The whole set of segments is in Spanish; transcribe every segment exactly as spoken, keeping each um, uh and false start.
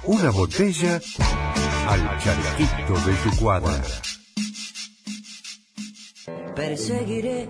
una botella al charquito de tu cuadra. Perseguiré.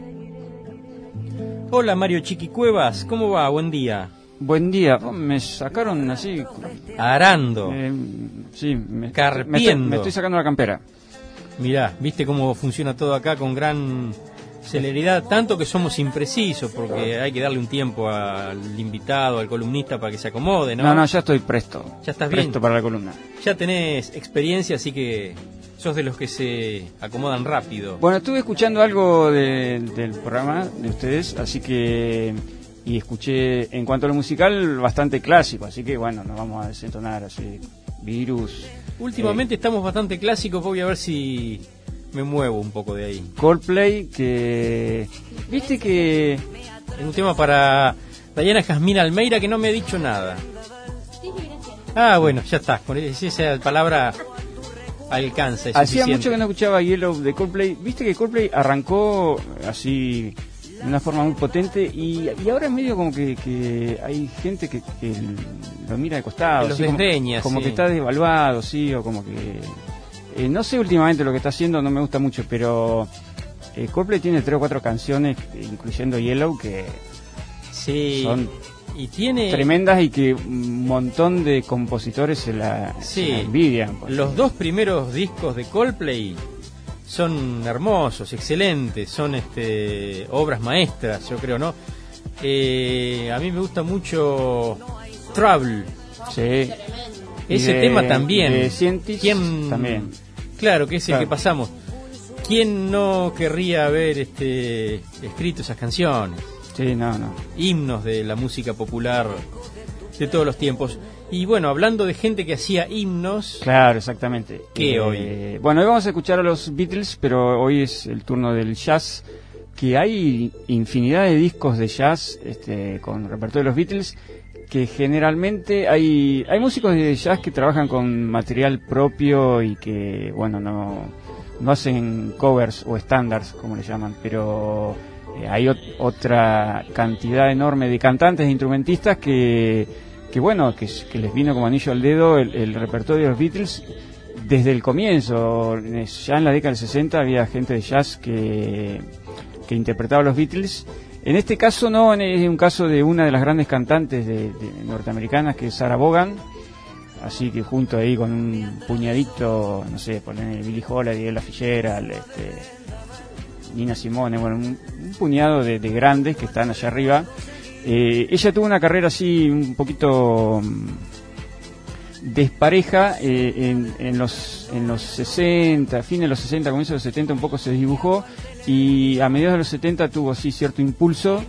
Hola Mario Chiqui Cuevas, ¿cómo va? Buen día. Buen día. Me sacaron así... Arando. Eh, sí, me, Carpiendo. Me estoy, me estoy sacando la campera. Mirá, ¿viste cómo funciona todo acá con gran celeridad? Tanto que somos imprecisos, porque hay que darle un tiempo al invitado, al columnista, para que se acomode, ¿no? No, no, ya estoy presto. Ya estás bien. Presto para la columna. Ya tenés experiencia, así que sos de los que se acomodan rápido. Bueno, estuve escuchando algo de, del programa de ustedes, así que... Y escuché, en cuanto a lo musical, bastante clásico, así que bueno, nos vamos a desentonar así. Virus. Últimamente eh, estamos bastante clásicos, voy a ver si me muevo un poco de ahí. Coldplay, que... Viste que... Es un tema para Dayana Jazmín Almeida, que no me ha dicho nada. Ah, bueno, ya está, con esa palabra alcanza. Hacía mucho que no escuchaba Yellow de Coldplay. Viste que Coldplay arrancó así... de una forma muy potente y, y ahora es medio como que, que hay gente que, que lo mira de costado, los así desdeña, como, como sí. que está devaluado, sí, o como que eh, no sé últimamente lo que está haciendo, no me gusta mucho, pero eh, Coldplay tiene tres o cuatro canciones, incluyendo Yellow, que sí, son y tiene tremendas y que un montón de compositores se la, sí. se la envidian. Pues. Los dos primeros discos de Coldplay son hermosos, excelentes, son este obras maestras, yo creo, ¿no? Eh, a mí me gusta mucho Trouble. Sí. Ese de, tema también. De Scientist ¿Quién, también. Claro, que es el claro. que pasamos. ¿Quién no querría haber este escrito esas canciones? Sí, no, no. Himnos de la música popular de todos los tiempos. Y bueno, hablando de gente que hacía himnos... Claro, exactamente. ¿Qué eh, hoy? Bueno, hoy vamos a escuchar a los Beatles, pero hoy es el turno del jazz, que hay infinidad de discos de jazz este, con repertorio de los Beatles, que generalmente hay hay músicos de jazz que trabajan con material propio y que, bueno, no, no hacen covers o standards, como le llaman, pero eh, hay ot- otra cantidad enorme de cantantes e instrumentistas que... que bueno, que, que les vino como anillo al dedo el, el repertorio de los Beatles desde el comienzo. Ya en la década del sesenta había gente de jazz que, que interpretaba a los Beatles. En este caso no, es un caso de una de las grandes cantantes de, de norteamericanas, que es Sarah Vaughan, así que junto ahí con un puñadito, no sé, poner Billie Holiday, Ella Fitzgerald, este, Nina Simone, bueno, un, un puñado de, de grandes que están allá arriba. Eh, ella tuvo una carrera así un poquito despareja eh, en, en los en los sesenta, fines de los sesenta, comienzos de los setenta un poco se desdibujó y a mediados de los setenta tuvo así cierto impulso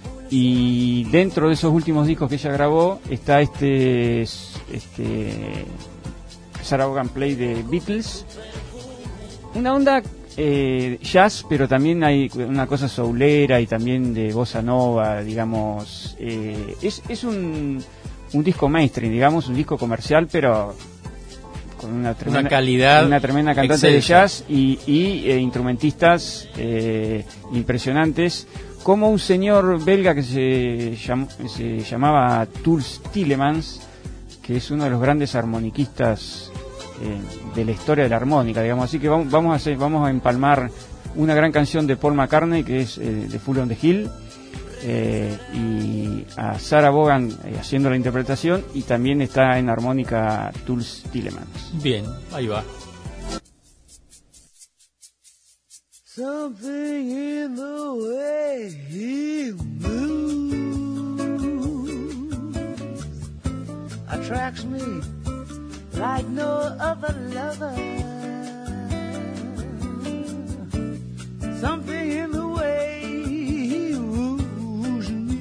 y dentro de esos últimos discos que ella grabó está este este Sarah Vaughan Play de Beatles, una onda Eh, jazz, pero también hay una cosa soulera y también de bossa nova, digamos. Eh, es es un, un disco mainstream, digamos, un disco comercial, pero con una tremenda una calidad, una tremenda cantante excelsa. de jazz y, y eh, instrumentistas eh, impresionantes, como un señor belga que se, llam, se llamaba Tools Tillemans, que es uno de los grandes armoniquistas Eh, de la historia de la armónica, digamos, así que vamos, vamos a hacer, vamos a empalmar una gran canción de Paul McCartney que es eh, de Full on the Hill eh, y a Sarah Vaughan eh, haciendo la interpretación, y también está en armónica Tools Tillemans. Bien, ahí va. Something in the way he moves attracts me like no other lover. Something in the way he woos me.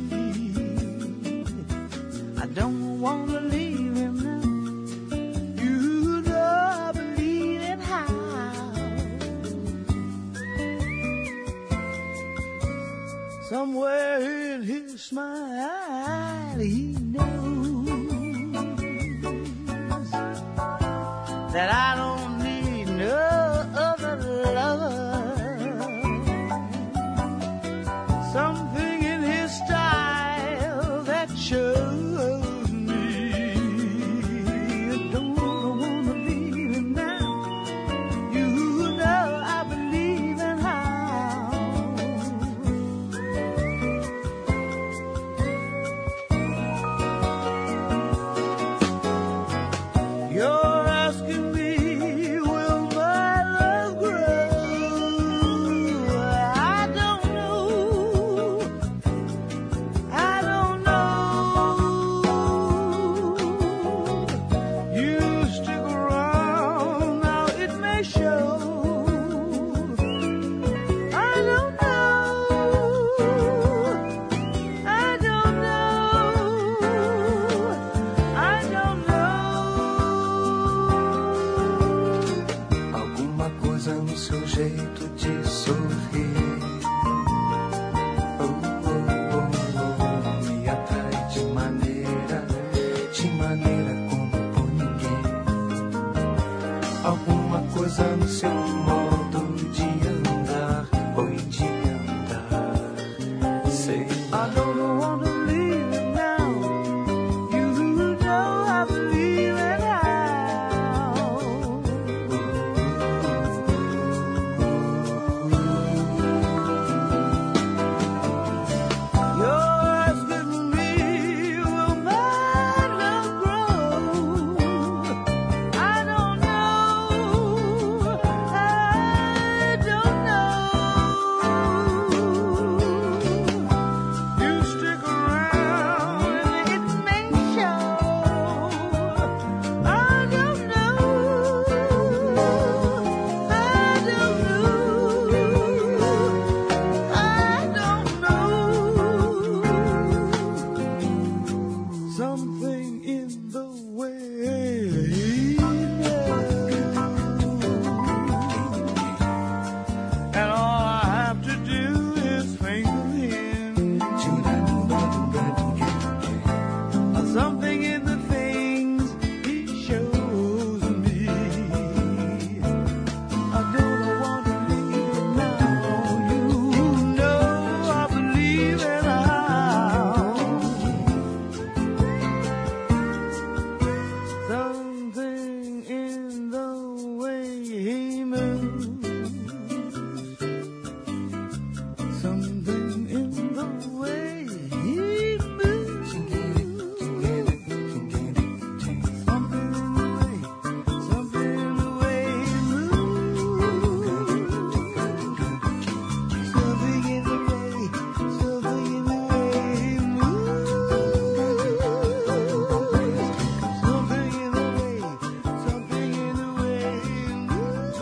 I don't want to leave him now. You know I believe in how. Somewhere in his smile he knows that I don't need no other lover. Something in his style that shows me something in the way he moves, and all I have to do is finger him. Something in the things he shows me. I don't want to leave it now. You know I believe it now. Something in the way he moves. Something in the way he moves. Something in the way, something in the way he moves. Something in the way, something in the way he moves. Something in the way, something in the way he moves.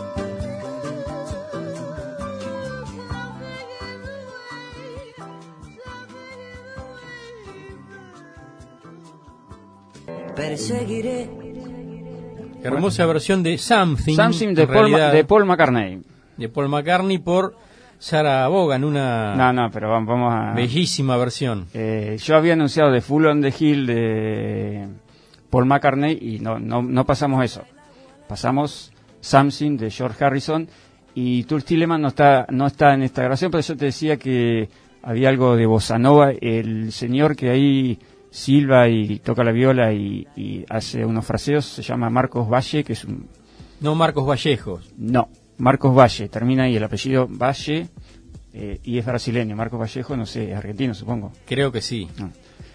Perseguiré. Hermosa versión de Something, Something de en Paul, Ma- realidad, de Paul McCartney. de Paul McCartney por Sarah Vaughan, una No, no, pero vamos, vamos a... bellísima versión. Eh, yo había anunciado de Full on the Hill de Paul McCartney y no, no, no pasamos eso. Pasamos Something de George Harrison y Toots Thielemans no está, no está en esta grabación, pero yo te decía que había algo de bossa nova. El señor que ahí silba y toca la viola y, y hace unos fraseos se llama Marcos Valle, que es un... No Marcos Vallejos. No, Marcos Valle, termina ahí el apellido Valle eh, y es brasileño. Marcos Vallejo, no sé, argentino supongo. Creo que sí. No.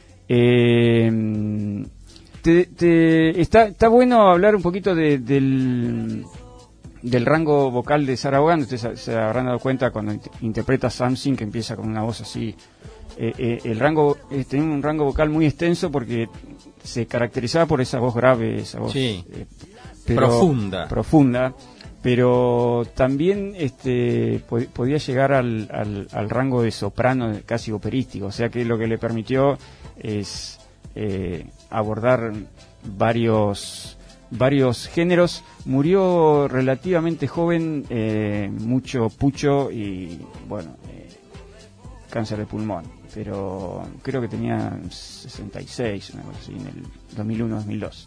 Eh, te, te- está, está bueno hablar un poquito de- del, del rango vocal de Sarah Vaughan. Ustedes se, se habrán dado cuenta cuando int- interpreta Something, que empieza con una voz así. Eh, eh, el rango eh, tenía un rango vocal muy extenso porque se caracterizaba por esa voz grave, esa voz Sí. eh, Profunda. profunda, pero también este po- podía llegar al, al, al rango de soprano casi operístico, o sea que lo que le permitió es eh, abordar varios varios géneros. Murió relativamente joven, eh, mucho pucho y bueno, eh, cáncer de pulmón, pero creo que tenía sesenta y seis, una cosa así, en el dos mil uno dos mil dos.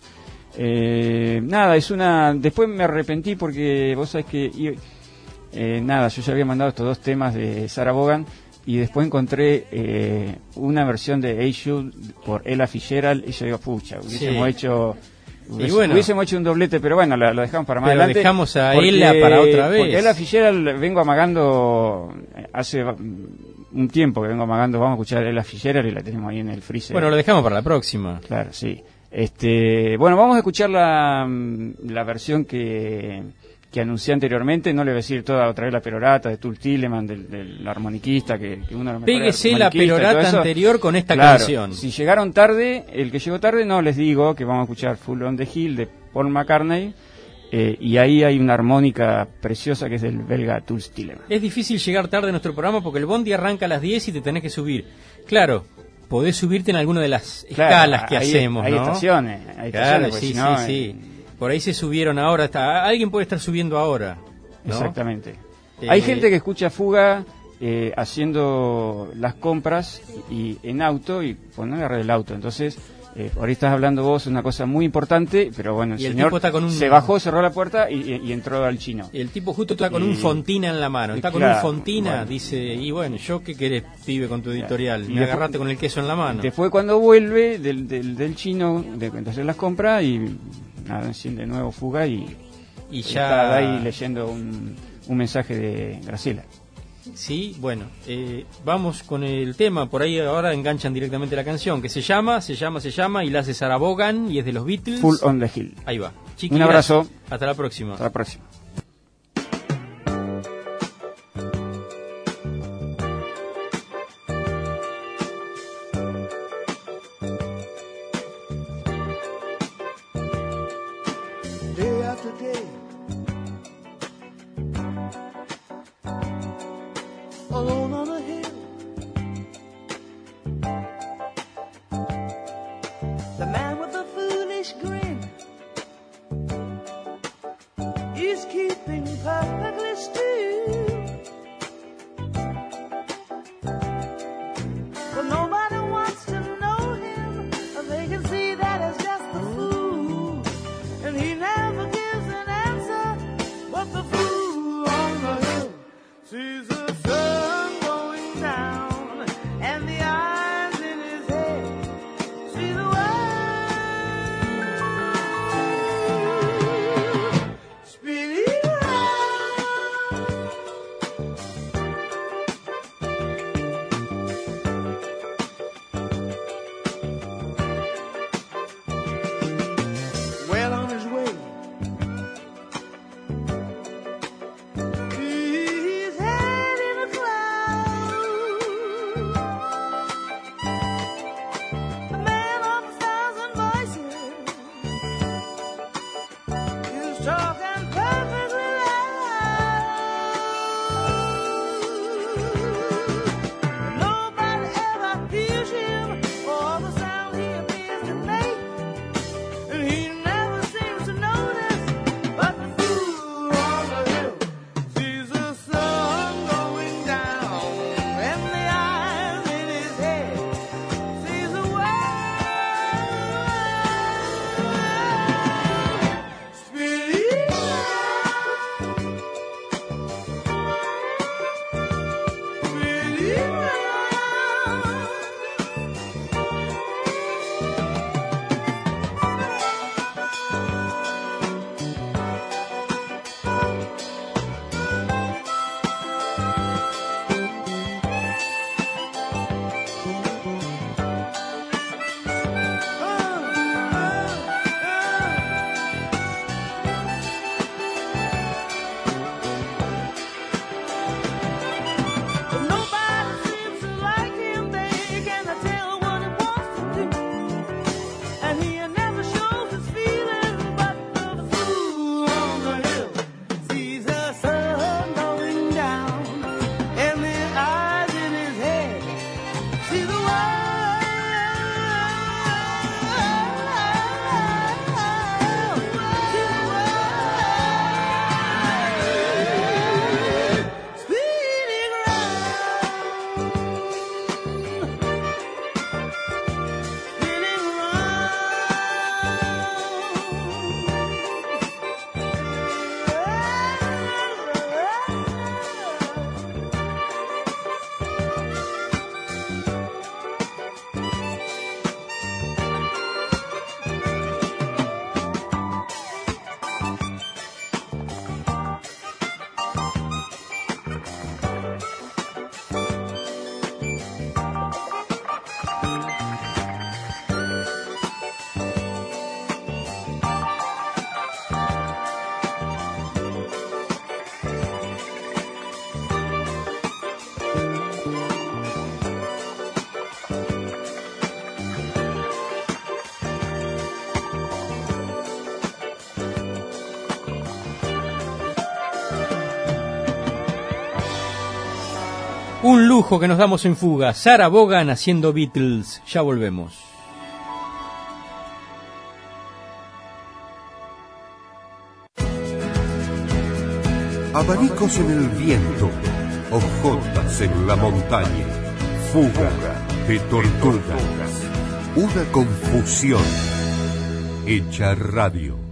Eh, nada, es una... Después me arrepentí porque vos sabés que... y- eh, nada, yo ya había mandado estos dos temas de Sarah Vaughan y después encontré eh, una versión de Hey Jude por Ella Fitzgerald y yo digo, pucha, hubiésemos Sí. hecho... hubies- bueno. hubiésemos hecho un doblete, pero bueno, la- lo dejamos para más Pero adelante. dejamos a porque- Ella para otra vez. Porque Ella Fitzgerald vengo amagando eh, hace mm, un tiempo que vengo amagando, vamos a escuchar Ella Fitzgerald y la tenemos ahí en el freezer. Bueno, lo dejamos para la próxima. Claro, sí. Este, bueno, vamos a escuchar la, mm, la versión que, que anuncié anteriormente. No le voy a decir toda otra vez la perorata de Toots Thielemans, del, del armoniquista, que, que uno de los mejores Péguese la armoniquistas y todo perorata eso. anterior con esta Claro, canción. si llegaron tarde, el que llegó tarde, no les digo que vamos a escuchar Full on the Hill de Paul McCartney. Eh, y ahí hay una armónica preciosa que es del belga Toots Thielemans. Es difícil llegar tarde a nuestro programa porque el bondi arranca a las diez y te tenés que subir. Claro, podés subirte en alguna de las Claro, escalas que hay- hacemos, hay ¿no? estaciones, hay Claro, estaciones, porque sí, si no, sí, sí. eh, Por ahí se subieron ahora. Está, alguien puede estar subiendo ahora, ¿no? Exactamente. Eh, Hay gente que escucha Fuga eh, haciendo las compras y en auto y pues no agarra el auto. Entonces, eh, ahorita estás hablando vos una cosa muy importante, pero bueno, el Y el señor tipo está con un- se bajó, cerró la puerta y, y- y entró al chino. El tipo justo está con Y- un Fontina en la mano. Está con claro, un Fontina, bueno. dice, y bueno, yo qué querés, pibe, con tu editorial. Y Me después- agarraste con el queso en la mano. Después cuando vuelve del, del, del chino, de, de hacer las compras y nada, enciende de nuevo Fuga y, Y está ya... ahí leyendo un, un mensaje de Graciela. Sí, bueno, eh, vamos con el tema. Por ahí ahora enganchan directamente la canción, que se llama, se llama, se llama, y la hace Sarah Vaughan y es de los Beatles. Full on the Hill. Ahí va. Chiqui, Un abrazo. gracias. Hasta la próxima. Hasta la próxima. Day after day, alone on a hill, the man Un lujo que nos damos en fuga. Sarah Vaughan haciendo Beatles. Ya volvemos. Abanicos en el viento, hojotas en la montaña, fuga de tortugas, una confusión hecha radio.